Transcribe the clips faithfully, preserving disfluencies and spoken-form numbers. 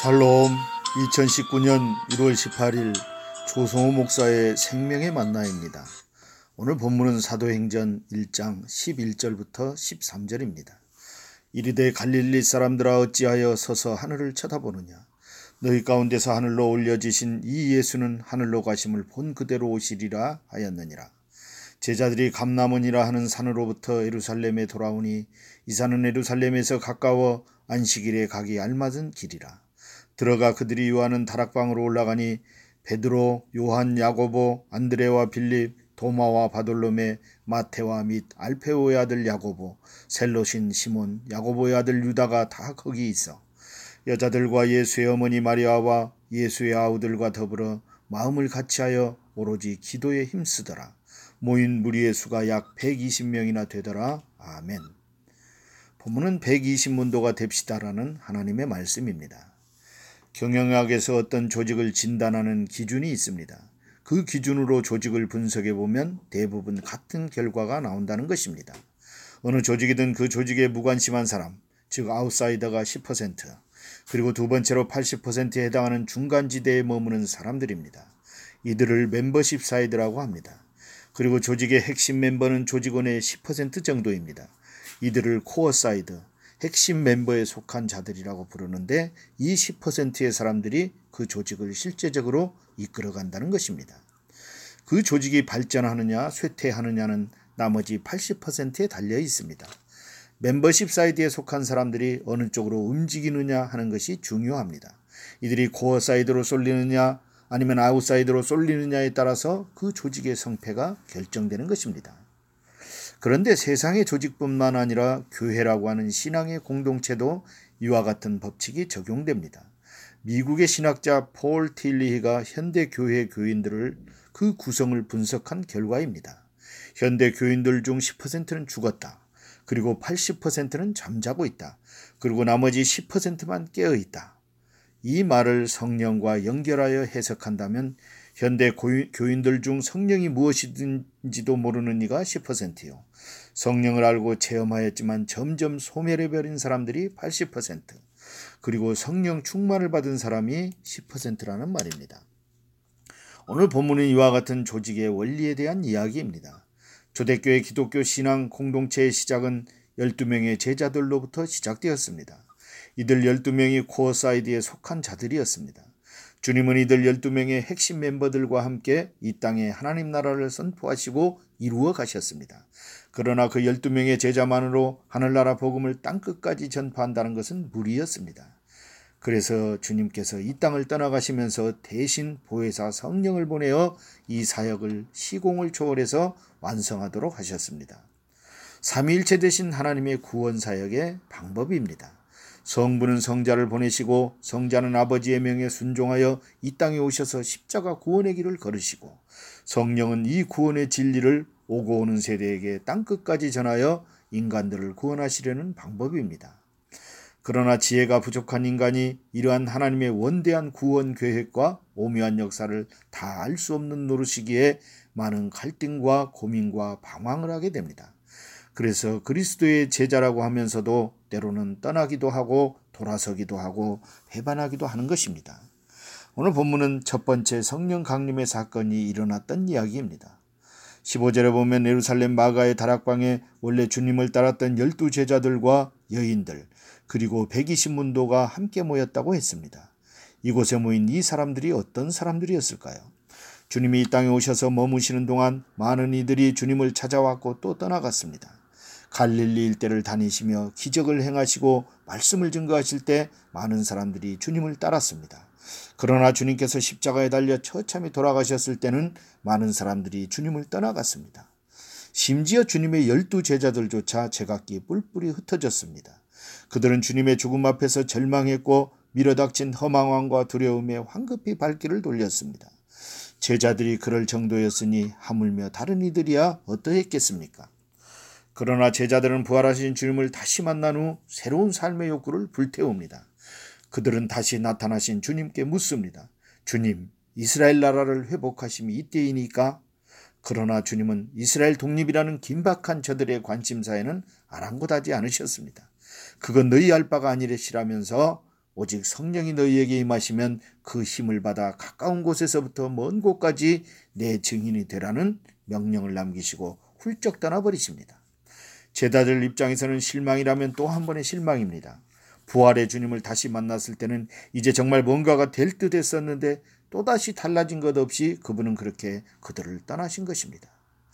샬롬. 이천십구 년 일월 십팔일 조성호 목사의 생명의 만나입니다. 오늘 본문은 사도행전 일 장 십일 절부터 십삼 절입니다. 이르되 갈릴리 사람들아 어찌하여 서서 하늘을 쳐다보느냐. 너희 가운데서 하늘로 올려지신 이 예수는 하늘로 가심을 본 그대로 오시리라 하였느니라. 제자들이 감람원이라 하는 산으로부터 예루살렘에 돌아오니 이 산은 예루살렘에서 가까워 안식일에 가기 알맞은 길이라. 들어가 그들이 요하는 다락방으로 올라가니 베드로, 요한, 야고보, 안드레와 빌립, 도마와 바돌로메, 마테와 및 알페오의 아들 야고보, 셀롯인 시몬, 야고보의 아들 유다가 다 거기 있어 여자들과 예수의 어머니 마리아와 예수의 아우들과 더불어 마음을 같이하여 오로지 기도에 힘쓰더라. 모인 무리의 수가 약 백이십 명이나 되더라. 아멘. 본문은 백이십 문도가 됩시다라는 하나님의 말씀입니다. 경영학에서 어떤 조직을 진단하는 기준이 있습니다. 그 기준으로 조직을 분석해 보면 대부분 같은 결과가 나온다는 것입니다. 어느 조직이든 그 조직에 무관심한 사람, 즉 아웃사이더가 십 퍼센트, 그리고 두 번째로 팔십 퍼센트에 해당하는 중간지대에 머무는 사람들입니다. 이들을 멤버십 사이드라고 합니다. 그리고 조직의 핵심 멤버는 조직원의 십 퍼센트 정도입니다. 이들을 코어 사이드, 핵심 멤버에 속한 자들이라고 부르는데 이 십 퍼센트의 사람들이 그 조직을 실제적으로 이끌어간다는 것입니다. 그 조직이 발전하느냐 쇠퇴하느냐는 나머지 팔십 퍼센트에 달려 있습니다. 멤버십 사이드에 속한 사람들이 어느 쪽으로 움직이느냐 하는 것이 중요합니다. 이들이 코어 사이드로 쏠리느냐 아니면 아웃사이드로 쏠리느냐에 따라서 그 조직의 성패가 결정되는 것입니다. 그런데 세상의 조직뿐만 아니라 교회라고 하는 신앙의 공동체도 이와 같은 법칙이 적용됩니다. 미국의 신학자 폴 틸리히가 현대 교회 교인들을 그 구성을 분석한 결과입니다. 현대 교인들 중 십 퍼센트는 죽었다. 그리고 팔십 퍼센트는 잠자고 있다. 그리고 나머지 십 퍼센트만 깨어 있다. 이 말을 성령과 연결하여 해석한다면 현대 교인들 중 성령이 무엇이든지도 모르는 이가 십 퍼센트요. 성령을 알고 체험하였지만 점점 소멸해버린 사람들이 팔십 퍼센트, 그리고 성령 충만을 받은 사람이 십 퍼센트라는 말입니다. 오늘 본문은 이와 같은 조직의 원리에 대한 이야기입니다. 초대교회 기독교 신앙 공동체의 시작은 열두 명의 제자들로부터 시작되었습니다. 이들 열두 명이 코어 사이드에 속한 자들이었습니다. 주님은 이들 열두 명의 핵심 멤버들과 함께 이 땅에 하나님 나라를 선포하시고 이루어 가셨습니다. 그러나 그 열두 명의 제자만으로 하늘나라 복음을 땅끝까지 전파한다는 것은 무리였습니다. 그래서 주님께서 이 땅을 떠나가시면서 대신 보혜사 성령을 보내어 이 사역을 시공을 초월해서 완성하도록 하셨습니다. 삼위일체 되신 하나님의 구원 사역의 방법입니다. 성부는 성자를 보내시고 성자는 아버지의 명에 순종하여 이 땅에 오셔서 십자가 구원의 길을 걸으시고 성령은 이 구원의 진리를 오고 오는 세대에게 땅끝까지 전하여 인간들을 구원하시려는 방법입니다. 그러나 지혜가 부족한 인간이 이러한 하나님의 원대한 구원 계획과 오묘한 역사를 다 알 수 없는 노릇이기에 많은 갈등과 고민과 방황을 하게 됩니다. 그래서 그리스도의 제자라고 하면서도 때로는 떠나기도 하고 돌아서기도 하고 배반하기도 하는 것입니다. 오늘 본문은 첫 번째 성령 강림의 사건이 일어났던 이야기입니다. 십오 절에 보면 예루살렘 마가의 다락방에 원래 주님을 따랐던 열두 제자들과 여인들 그리고 백이십 문도가 함께 모였다고 했습니다. 이곳에 모인 이 사람들이 어떤 사람들이었을까요? 주님이 이 땅에 오셔서 머무시는 동안 많은 이들이 주님을 찾아왔고 또 떠나갔습니다. 갈릴리 일대를 다니시며 기적을 행하시고 말씀을 증거하실 때 많은 사람들이 주님을 따랐습니다. 그러나 주님께서 십자가에 달려 처참히 돌아가셨을 때는 많은 사람들이 주님을 떠나갔습니다. 심지어 주님의 열두 제자들조차 제각기 뿔뿔이 흩어졌습니다. 그들은 주님의 죽음 앞에서 절망했고 밀어닥친 허망함과 두려움에 황급히 발길을 돌렸습니다. 제자들이 그럴 정도였으니 하물며 다른 이들이야 어떠했겠습니까? 그러나 제자들은 부활하신 주님을 다시 만난 후 새로운 삶의 욕구를 불태웁니다. 그들은 다시 나타나신 주님께 묻습니다. 주님, 이스라엘 나라를 회복하심이 이때이니까? 그러나 주님은 이스라엘 독립이라는 긴박한 저들의 관심사에는 아랑곳하지 않으셨습니다. 그건 너희 알 바가 아니래시라면서 오직 성령이 너희에게 임하시면 그 힘을 받아 가까운 곳에서부터 먼 곳까지 내 증인이 되라는 명령을 남기시고 훌쩍 떠나버리십니다. 제자들 입장에서는 실망이라면 또 한 번의 실망입니다. 부활의 주님을 다시 만났을 때는 이제 정말 뭔가가 될 듯 했었는데 또다시 달라진 것 없이 그분은 그렇게 그들을 떠나신 것입니다.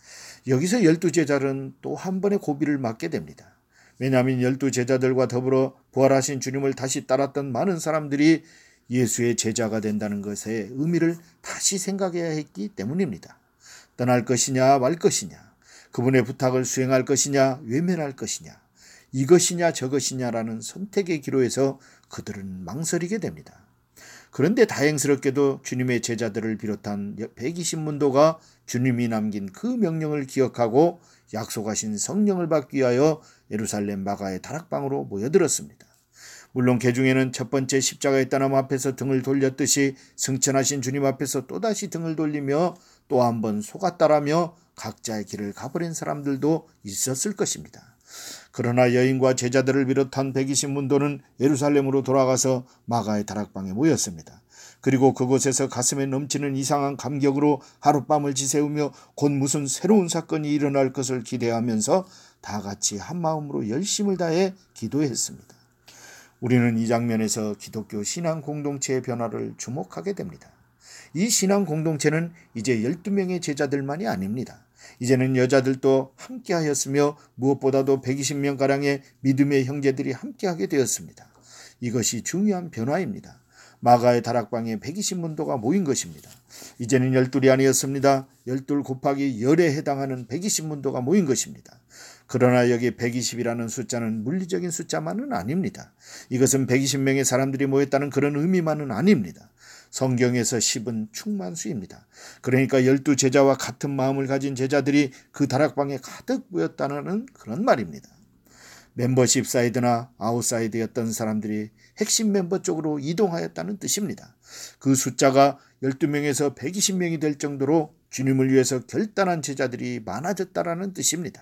여기서 열두 제자들은 또 한 번의 고비를 맞게 됩니다. 왜냐하면 열두 제자들과 더불어 부활하신 주님을 다시 따랐던 많은 사람들이 예수의 제자가 된다는 것의 의미를 다시 생각해야 했기 때문입니다. 떠날 것이냐 말 것이냐, 그분의 부탁을 수행할 것이냐 외면할 것이냐, 이것이냐 저것이냐라는 선택의 기로에서 그들은 망설이게 됩니다. 그런데 다행스럽게도 주님의 제자들을 비롯한 백이십 문도가 주님이 남긴 그 명령을 기억하고 약속하신 성령을 받기 위하여 예루살렘 마가의 다락방으로 모여들었습니다. 물론 그 중에는 첫 번째 십자가의 떠남 앞에서 등을 돌렸듯이 승천하신 주님 앞에서 또다시 등을 돌리며 또 한 번 속았다라며 각자의 길을 가버린 사람들도 있었을 것입니다. 그러나 여인과 제자들을 비롯한 백이십 문도는 예루살렘으로 돌아가서 마가의 다락방에 모였습니다. 그리고 그곳에서 가슴에 넘치는 이상한 감격으로 하룻밤을 지새우며 곧 무슨 새로운 사건이 일어날 것을 기대하면서 다 같이 한마음으로 열심을 다해 기도했습니다. 우리는 이 장면에서 기독교 신앙 공동체의 변화를 주목하게 됩니다. 이 신앙 공동체는 이제 열두 명의 제자들만이 아닙니다. 이제는 여자들도 함께하였으며 무엇보다도 백이십 명가량의 믿음의 형제들이 함께하게 되었습니다. 이것이 중요한 변화입니다. 마가의 다락방에 백이십 문도가 모인 것입니다. 이제는 열둘이 아니었습니다. 열둘 곱하기 열에 해당하는 백이십 문도가 모인 것입니다. 그러나 여기 백이십이라는 숫자는 물리적인 숫자만은 아닙니다. 이것은 백이십 명의 사람들이 모였다는 그런 의미만은 아닙니다. 성경에서 십은 충만수입니다. 그러니까 열두 제자와 같은 마음을 가진 제자들이 그 다락방에 가득 모였다는 그런 말입니다. 멤버십 사이드나 아웃사이드였던 사람들이 핵심 멤버 쪽으로 이동하였다는 뜻입니다. 그 숫자가 열두 명에서 백이십 명이 될 정도로 주님을 위해서 결단한 제자들이 많아졌다는 뜻입니다.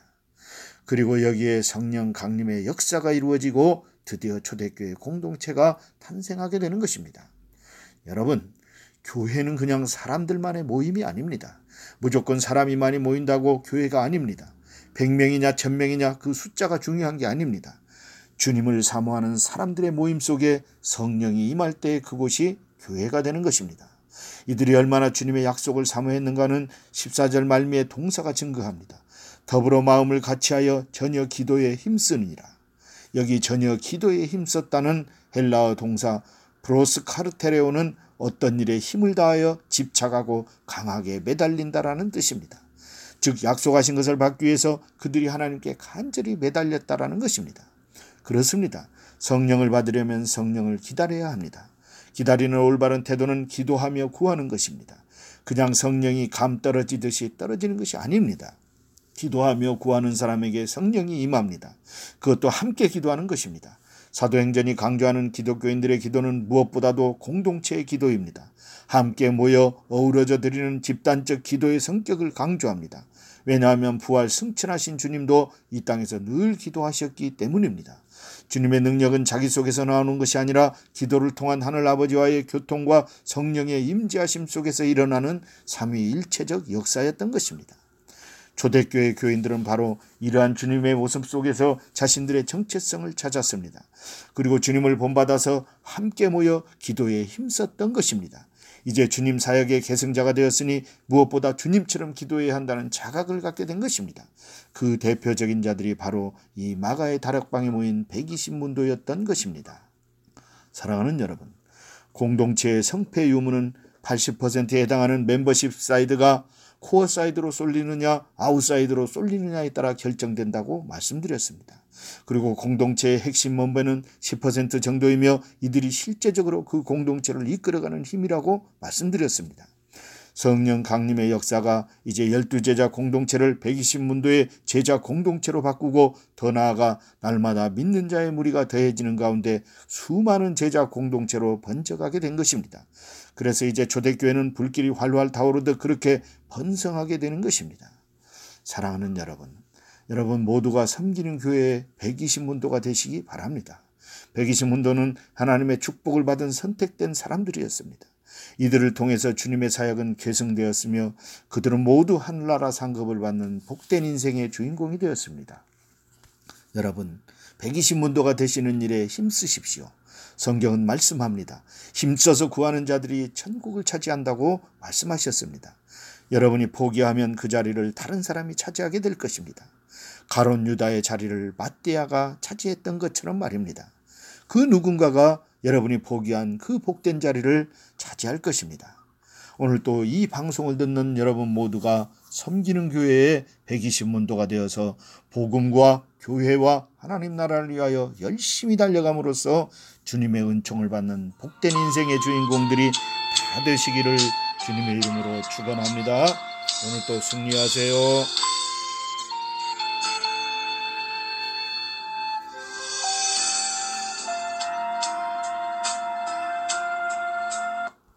그리고 여기에 성령 강림의 역사가 이루어지고 드디어 초대교회 공동체가 탄생하게 되는 것입니다. 여러분, 교회는 그냥 사람들만의 모임이 아닙니다. 무조건 사람이 많이 모인다고 교회가 아닙니다. 백 명이냐 천 명이냐 그 숫자가 중요한 게 아닙니다. 주님을 사모하는 사람들의 모임 속에 성령이 임할 때 그곳이 교회가 되는 것입니다. 이들이 얼마나 주님의 약속을 사모했는가는 십사 절 말미에 동사가 증거합니다. 더불어 마음을 같이하여 전혀 기도에 힘쓰니라. 여기 전혀 기도에 힘썼다는 헬라어 동사 브로스카르테레오는 어떤 일에 힘을 다하여 집착하고 강하게 매달린다라는 뜻입니다. 즉 약속하신 것을 받기 위해서 그들이 하나님께 간절히 매달렸다라는 것입니다. 그렇습니다. 성령을 받으려면 성령을 기다려야 합니다. 기다리는 올바른 태도는 기도하며 구하는 것입니다. 그냥 성령이 감 떨어지듯이 떨어지는 것이 아닙니다. 기도하며 구하는 사람에게 성령이 임합니다. 그것도 함께 기도하는 것입니다. 사도행전이 강조하는 기독교인들의 기도는 무엇보다도 공동체의 기도입니다. 함께 모여 어우러져 드리는 집단적 기도의 성격을 강조합니다. 왜냐하면 부활 승천하신 주님도 이 땅에서 늘 기도하셨기 때문입니다. 주님의 능력은 자기 속에서 나오는 것이 아니라 기도를 통한 하늘 아버지와의 교통과 성령의 임재하심 속에서 일어나는 삼위일체적 역사였던 것입니다. 초대교회 교인들은 바로 이러한 주님의 모습 속에서 자신들의 정체성을 찾았습니다. 그리고 주님을 본받아서 함께 모여 기도에 힘썼던 것입니다. 이제 주님 사역의 계승자가 되었으니 무엇보다 주님처럼 기도해야 한다는 자각을 갖게 된 것입니다. 그 대표적인 자들이 바로 이 마가의 다락방에 모인 백이십 문도였던 것입니다. 사랑하는 여러분, 공동체의 성패 유무는 팔십 퍼센트에 해당하는 멤버십 사이드가 코어 사이드로 쏠리느냐 아웃사이드로 쏠리느냐에 따라 결정된다고 말씀드렸습니다. 그리고 공동체의 핵심 멤버는 십 퍼센트 정도이며 이들이 실제적으로 그 공동체를 이끌어가는 힘이라고 말씀드렸습니다. 성령 강림의 역사가 이제 열두 제자 공동체를 백이십 문도의 제자 공동체로 바꾸고 더 나아가 날마다 믿는 자의 무리가 더해지는 가운데 수많은 제자 공동체로 번져가게 된 것입니다. 그래서 이제 초대교회는 불길이 활활 타오르듯 그렇게 번성하게 되는 것입니다. 사랑하는 여러분, 여러분 모두가 섬기는 교회의 백이십 문도가 되시기 바랍니다. 백이십 문도는 하나님의 축복을 받은 선택된 사람들이었습니다. 이들을 통해서 주님의 사역은 계승되었으며 그들은 모두 하늘나라 상급을 받는 복된 인생의 주인공이 되었습니다. 여러분, 백이십 문도가 되시는 일에 힘쓰십시오. 성경은 말씀합니다. 힘써서 구하는 자들이 천국을 차지한다고 말씀하셨습니다. 여러분이 포기하면 그 자리를 다른 사람이 차지하게 될 것입니다. 가룟 유다의 자리를 ματ대야가 차지했던 것처럼 말입니다. 그 누군가가 여러분이 포기한 그 복된 자리를 차지할 것입니다. 오늘 또 이 방송을 듣는 여러분 모두가 섬기는 교회의 백이십 문도가 되어서 복음과 교회와 하나님 나라를 위하여 열심히 달려감으로써 주님의 은총을 받는 복된 인생의 주인공들이 다 되시기를 주님의 이름으로 축원합니다. 오늘 또 승리하세요.